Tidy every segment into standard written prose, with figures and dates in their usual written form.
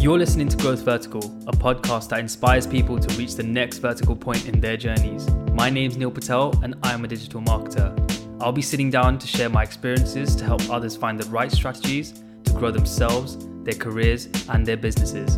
You're listening to Growth Vertical, a podcast that inspires people to reach the next vertical point in their journeys. My name's Neil Patel and I'm a digital marketer. I'll be sitting down to share my experiences to help others find the right strategies to grow themselves, their careers, and their businesses.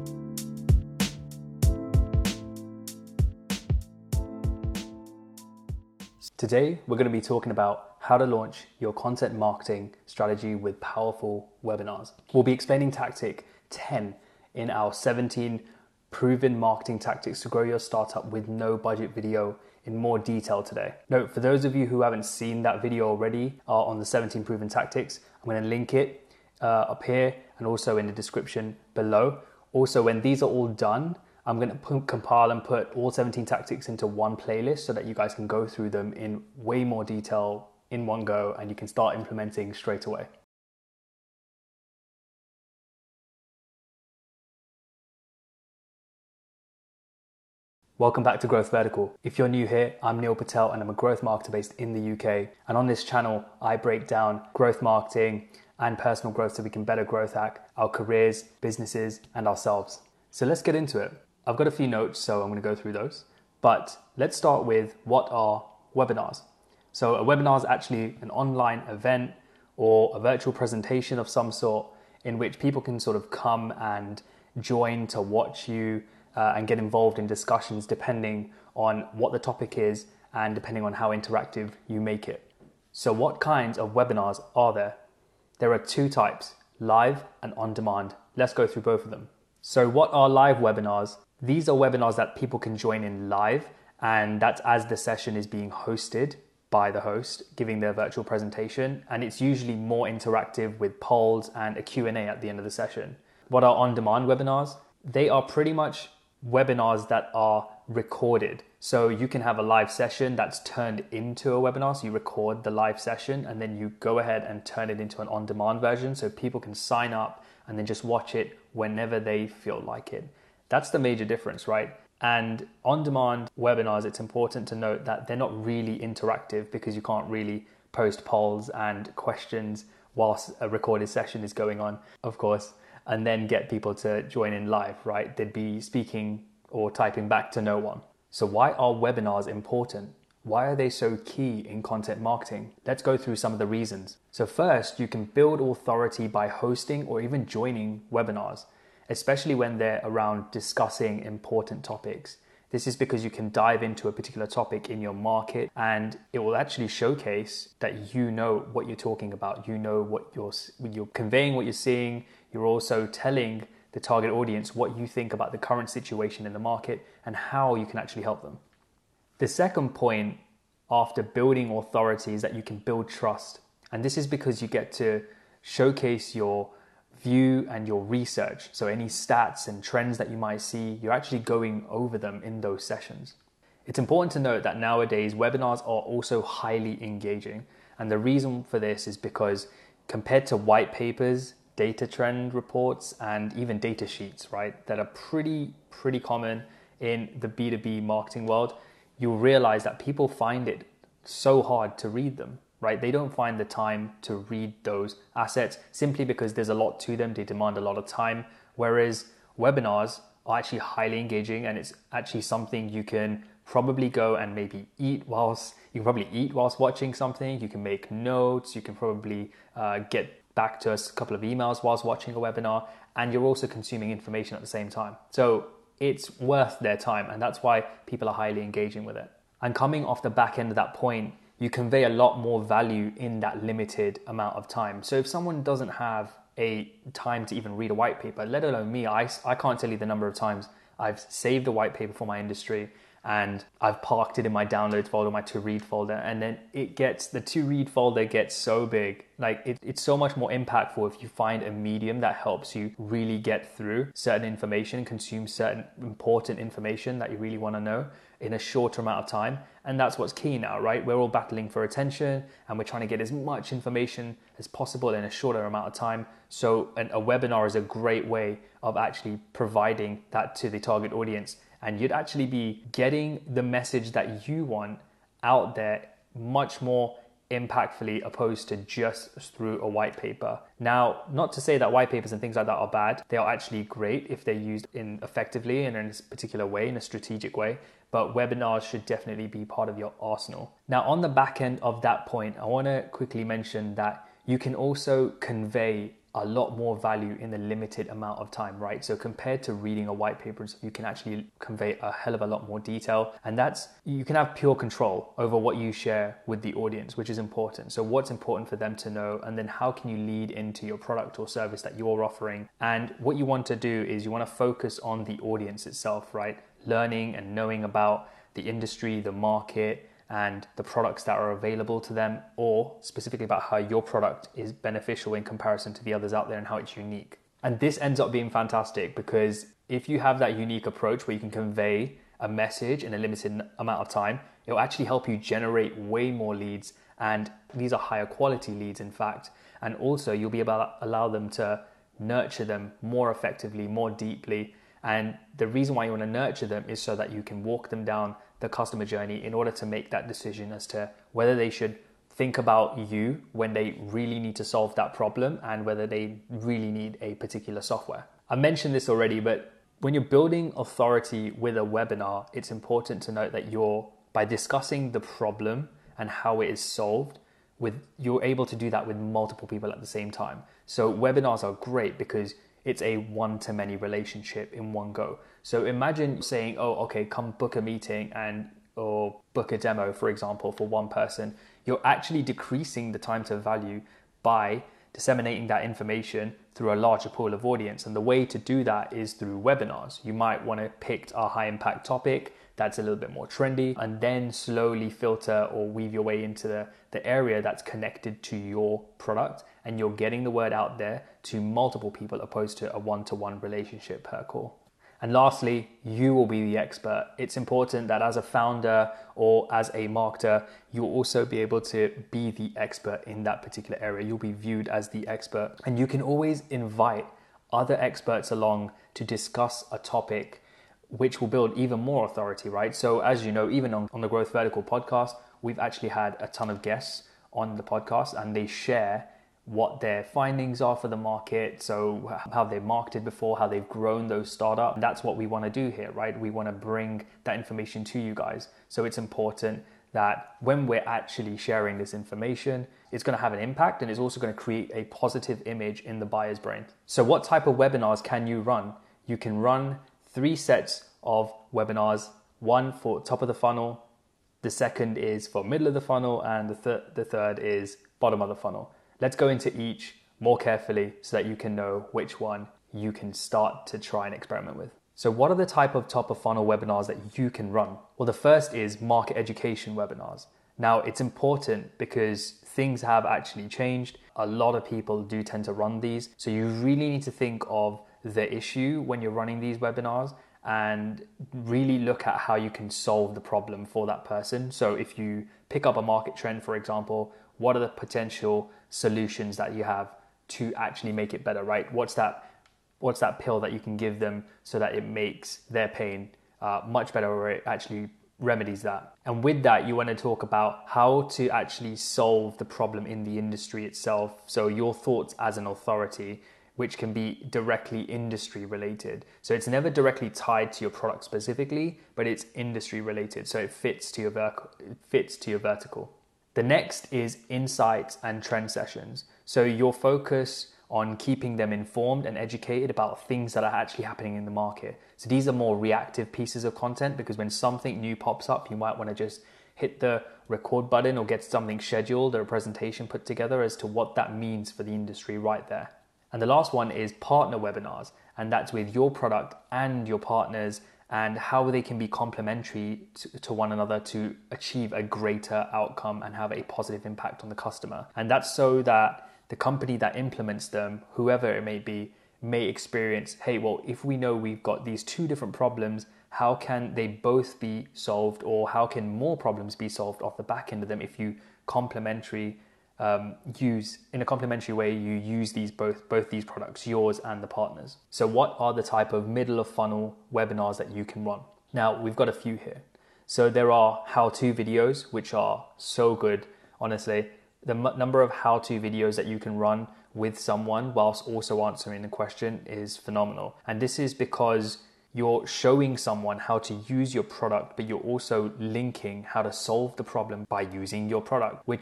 Today, we're going to be talking about how to launch your content marketing strategy with powerful webinars. We'll be explaining tactic 10 in our 17 proven marketing tactics to grow your startup with no budget video in more detail today. Note, for those of you who haven't seen that video already on the 17 proven tactics, I'm going to link it up here and also in the description below. Also, when these are all done, I'm going to compile and put all 17 tactics into one playlist so that you guys can go through them in way more detail in one go and you can start implementing straight away. Welcome back to Growth Vertical. If you're new here, I'm Neil Patel and I'm a growth marketer based in the UK. And on this channel, I break down growth marketing and personal growth so we can better growth hack our careers, businesses, and ourselves. So let's get into it. I've got a few notes, so I'm going to go through those. But let's start with, what are webinars? So a webinar is actually an online event or a virtual presentation of some sort in which people can sort of come and join to watch you and get involved in discussions depending on what the topic is and depending on how interactive you make it. So what kinds of webinars are there? There are two types, live and on-demand. Let's go through both of them. So what are live webinars? These are webinars that people can join in live, and that's as the session is being hosted by the host giving their virtual presentation, and it's usually more interactive with polls and a Q&A at the end of the session. What are on-demand webinars? They are pretty much webinars that are recorded. So you can have a live session that's turned into a webinar. So you record the live session and then you go ahead and turn it into an on-demand version so people can sign up and then just watch it whenever they feel like it. That's the major difference, right? And on-demand webinars, it's important to note that they're not really interactive because you can't really post polls and questions whilst a recorded session is going on, of course, and then get people to join in live, right? They'd be speaking or typing back to no one. So why are webinars important? Why are they so key in content marketing? Let's go through some of the reasons. So first, you can build authority by hosting or even joining webinars, especially when they're around discussing important topics. This is because you can dive into a particular topic in your market and it will actually showcase that you know what you're talking about. You know what you're conveying, what you're seeing. You're also telling the target audience what you think about the current situation in the market and how you can actually help them. The second point after building authority is that you can build trust. And this is because you get to showcase your view and your research. So any stats and trends that you might see, you're actually going over them in those sessions. It's important to note that nowadays webinars are also highly engaging. And the reason for this is because compared to white papers, data trend reports, and even data sheets, right, that are pretty common in the B2B marketing world, you'll realize that people find it so hard to read them, right? They don't find the time to read those assets simply because there's a lot to them. They demand a lot of time, whereas webinars are actually highly engaging and it's actually something you can probably go and maybe eat whilst watching something. You can make notes, you can probably get back to a couple of emails whilst watching a webinar, and you're also consuming information at the same time. So it's worth their time, and that's why people are highly engaging with it. And coming off the back end of that point, you convey a lot more value in that limited amount of time. So if someone doesn't have a time to even read a white paper, let alone me, I can't tell you the number of times I've saved a white paper for my industry and I've parked it in my downloads folder, my to read folder, and then the to read folder gets so big. Like it's so much more impactful if you find a medium that helps you really get through certain information, consume certain important information that you really want to know in a shorter amount of time. And that's what's key now, right? We're all battling for attention and we're trying to get as much information as possible in a shorter amount of time. So a webinar is a great way of actually providing that to the target audience. And you'd actually be getting the message that you want out there much more impactfully opposed to just through a white paper. Now, not to say that white papers and things like that are bad. They are actually great if they're used effectively and in a particular way, in a strategic way. But webinars should definitely be part of your arsenal. Now, on the back end of that point, I want to quickly mention that you can also convey a lot more value in a limited amount of time, right? So compared to reading a white paper, you can actually convey a hell of a lot more detail. And you can have pure control over what you share with the audience, which is important. So what's important for them to know, and then how can you lead into your product or service that you're offering? And what you want to do is you want to focus on the audience itself, right? Learning and knowing about the industry, the market, and the products that are available to them, or specifically about how your product is beneficial in comparison to the others out there and how it's unique. And this ends up being fantastic because if you have that unique approach where you can convey a message in a limited amount of time, it'll actually help you generate way more leads, and these are higher quality leads, in fact. And also you'll be able to allow them to nurture them more effectively, more deeply. And the reason why you want to nurture them is so that you can walk them down the customer journey in order to make that decision as to whether they should think about you when they really need to solve that problem and whether they really need a particular software. I mentioned this already, but when you're building authority with a webinar, it's important to note that by discussing the problem and how it is solved, you're able to do that with multiple people at the same time. So webinars are great because it's a one-to-many relationship in one go. So imagine saying, oh, okay, come book a meeting or book a demo, for example, for one person. You're actually decreasing the time to value by disseminating that information through a larger pool of audience. And the way to do that is through webinars. You might want to pick a high impact topic that's a little bit more trendy, and then slowly filter or weave your way into the area that's connected to your product, and you're getting the word out there to multiple people opposed to a one-to-one relationship per call. And lastly, you will be the expert. It's important that as a founder or as a marketer, you'll also be able to be the expert in that particular area. You'll be viewed as the expert, and you can always invite other experts along to discuss a topic, which will build even more authority, right? So as you know, even on the Growth Vertical podcast, we've actually had a ton of guests on the podcast, and they share what their findings are for the market, so how they've marketed before, how they've grown those startups. And that's what we want to do here, right? We want to bring that information to you guys. So it's important that when we're actually sharing this information, it's going to have an impact, and it's also going to create a positive image in the buyer's brain. So what type of webinars can you run? You can run 3 sets of webinars, one for top of the funnel, the second is for middle of the funnel, and the third is bottom of the funnel. Let's go into each more carefully so that you can know which one you can start to try and experiment with. So what are the type of top of funnel webinars that you can run? Well, the first is market education webinars. Now, it's important because things have actually changed. A lot of people do tend to run these. So you really need to think of the issue when you're running these webinars and really look at how you can solve the problem for that person. So if you pick up a market trend, for example, what are the potential solutions that you have to actually make it better, right? What's that pill that you can give them so that it makes their pain much better, or it actually remedies that? And with that, you want to talk about how to actually solve the problem in the industry itself. So your thoughts as an authority, which can be directly industry related. So it's never directly tied to your product specifically, but it's industry related. So it fits to your vertical. The next is insights and trend sessions. So your focus on keeping them informed and educated about things that are actually happening in the market. So these are more reactive pieces of content, because when something new pops up, you might want to just hit the record button or get something scheduled or a presentation put together as to what that means for the industry right there. And the last one is partner webinars, and that's with your product and your partners and how they can be complementary to one another to achieve a greater outcome and have a positive impact on the customer. And that's so that the company that implements them, whoever it may be, may experience, hey, well, if we know we've got these 2 different problems, how can they both be solved, or how can more problems be solved off the back end of them if you in a complementary way, you use both these products, yours and the partners. So what are the type of middle of funnel webinars that you can run? Now, we've got a few here. So there are how-to videos, which are so good, honestly. the number of how-to videos that you can run with someone whilst also answering the question is phenomenal. And this is because you're showing someone how to use your product, but you're also linking how to solve the problem by using your product, which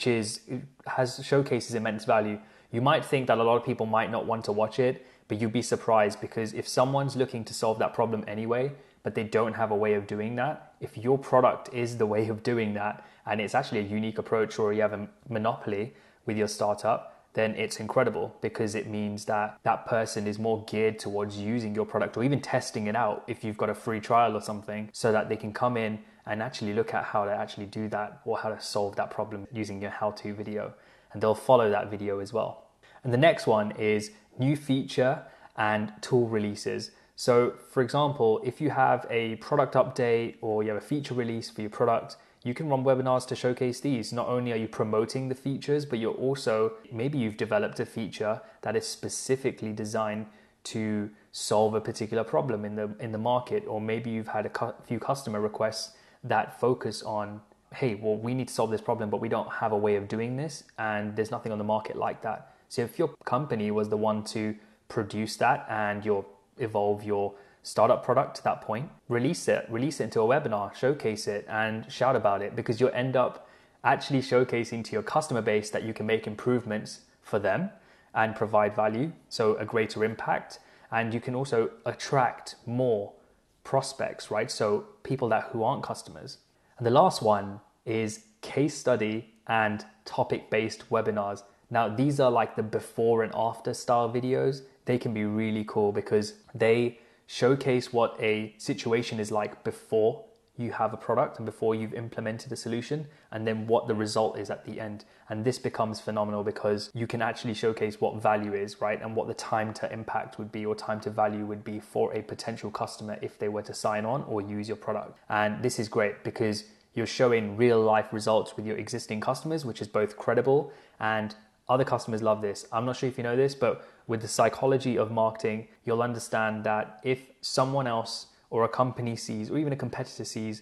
showcases immense value. You might think that a lot of people might not want to watch it, but you'd be surprised, because if someone's looking to solve that problem anyway, but they don't have a way of doing that, if your product is the way of doing that, and it's actually a unique approach, or you have a monopoly with your startup, then it's incredible, because it means that that person is more geared towards using your product or even testing it out if you've got a free trial or something, so that they can come in and actually look at how to actually do that or how to solve that problem using your how-to video. And they'll follow that video as well. And the next one is new feature and tool releases. So for example, if you have a product update or you have a feature release for your product, you can run webinars to showcase these. Not only are you promoting the features, but you're also, maybe you've developed a feature that is specifically designed to solve a particular problem in the market, or maybe you've had a few customer requests that focus on, hey, well, we need to solve this problem, but we don't have a way of doing this, and there's nothing on the market like that. So if your company was the one to produce that and you'll evolve your startup product to that point, release it into a webinar, showcase it and shout about it, because you'll end up actually showcasing to your customer base that you can make improvements for them and provide value, so a greater impact. And you can also attract more prospects, right? So people who aren't customers. And the last one is case study and topic-based webinars. Now, these are like the before and after style videos. They can be really cool because they showcase what a situation is like before you have a product and before you've implemented a solution, and then what the result is at the end. And this becomes phenomenal because you can actually showcase what value is, right? And what the time to impact would be, or time to value would be for a potential customer if they were to sign on or use your product. And this is great because you're showing real life results with your existing customers, which is both credible, and other customers love this. I'm not sure if you know this, but with the psychology of marketing, you'll understand that if someone else or a company sees, or even a competitor sees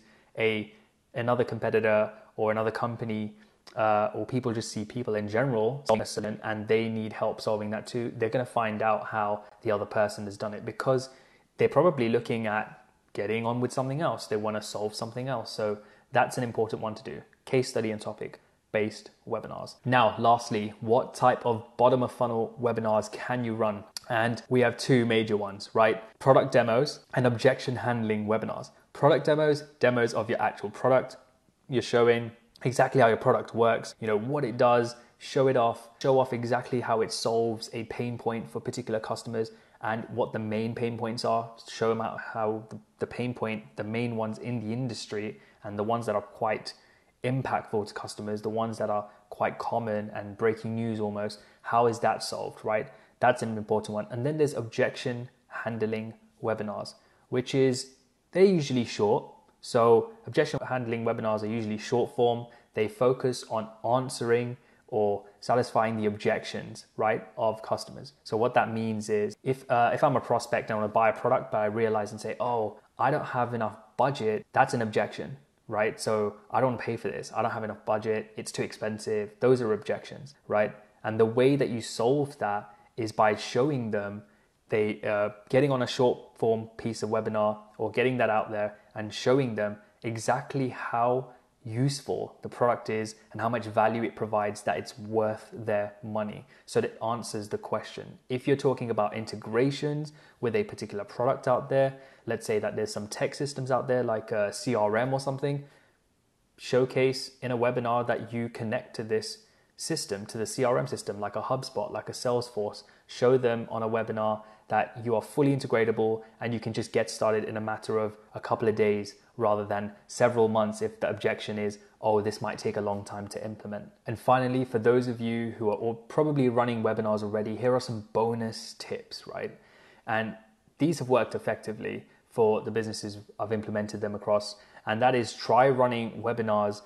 another competitor or another company, or people just see people in general, and they need help solving that too, they're going to find out how the other person has done it, because they're probably looking at getting on with something else. They want to solve something else. So that's an important one to do. Case study and topic-based webinars. Now, lastly, what type of bottom of funnel webinars can you run? And we have two major ones, right? Product demos and objection handling webinars. Product demos of your actual product. You're showing exactly how your product works, what it does, show off exactly how it solves a pain point for particular customers and what the main pain points are. Show them out how the pain point, the main ones in the industry and the ones that are quite impactful to customers, the ones that are quite common and breaking news almost, how is that solved, right? That's an important one. And then there's objection handling webinars, they're usually short. So objection handling webinars are usually short form. They focus on answering or satisfying the objections, right, of customers. So what that means is if I'm a prospect and I want to buy a product, but I realize and say, oh, I don't have enough budget, that's an objection, right? So I don't want to pay for this. I don't have enough budget. It's too expensive. Those are objections, right? And the way that you solve that is by showing them getting on a short form piece of webinar or getting that out there and showing them exactly how useful the product is and how much value it provides, that it's worth their money. So that answers the question. If you're talking about integrations with a particular product out there, let's say that there's some tech systems out there like a CRM or something, showcase in a webinar that you connect to this system, to the CRM system, like a HubSpot, like a Salesforce. Show them on a webinar that you are fully integratable and you can just get started in a matter of a couple of days rather than several months if the objection is, oh, this might take a long time to implement. And finally, for those of you who are probably running webinars already, here are some bonus tips, right? And these have worked effectively for the businesses I've implemented them across. And that is, try running webinars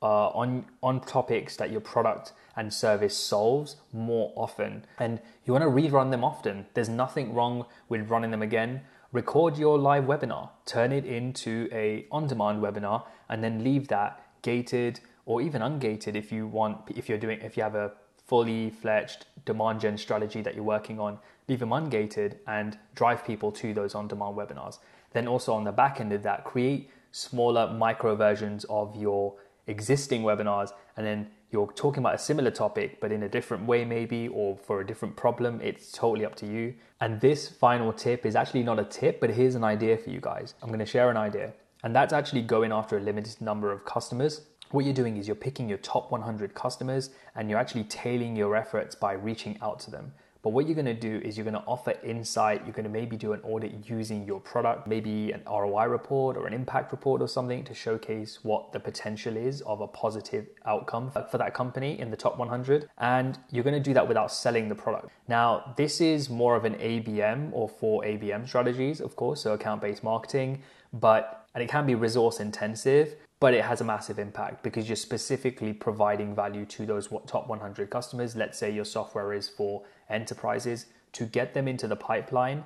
on topics that your product and service solves more often. And you want to rerun them often. There's nothing wrong with running them again. Record your live webinar, turn it into a on-demand webinar, and then leave that gated or even ungated if you have a fully fledged demand gen strategy that you're working on, leave them ungated and drive people to those on-demand webinars. Then also on the back end of that, create smaller micro versions of your existing webinars, and then you're talking about a similar topic but in a different way maybe, or for a different problem. It's totally up to you. And this final tip is actually not a tip, but here's an idea for you guys. I'm going to share an idea, and that's actually going after a limited number of customers. What you're doing is you're picking your top 100 customers and you're actually tailoring your efforts by reaching out to them. But what you're going to do is you're going to offer insight. You're going to maybe do an audit using your product, maybe an ROI report or an impact report or something to showcase what the potential is of a positive outcome for that company in the top 100. And you're going to do that without selling the product. Now, this is more of an ABM or 4 ABM strategies, of course, so account-based marketing, and it can be resource intensive, but it has a massive impact because you're specifically providing value to those top 100 customers. Let's say your software is for enterprises. To get them into the pipeline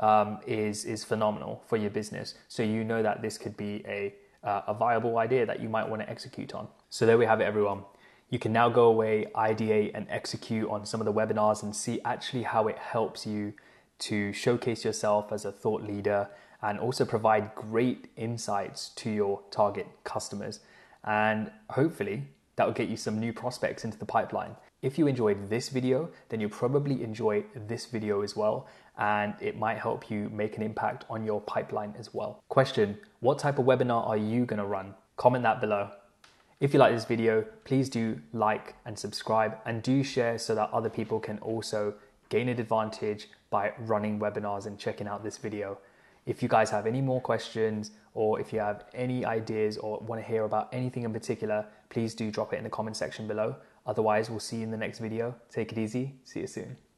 is phenomenal for your business. So you know that this could be a viable idea that you might want to execute on. So there we have it, everyone. You can now go away, ideate and execute on some of the webinars and see actually how it helps you to showcase yourself as a thought leader and also provide great insights to your target customers. And hopefully that will get you some new prospects into the pipeline. If you enjoyed this video, then you'll probably enjoy this video as well, and it might help you make an impact on your pipeline as well. Question: what type of webinar are you gonna run? Comment that below. If you like this video, please do like and subscribe, and do share so that other people can also gain an advantage by running webinars and checking out this video. If you guys have any more questions, or if you have any ideas or want to hear about anything in particular, please do drop it in the comment section below. Otherwise, we'll see you in the next video. Take it easy. See you soon.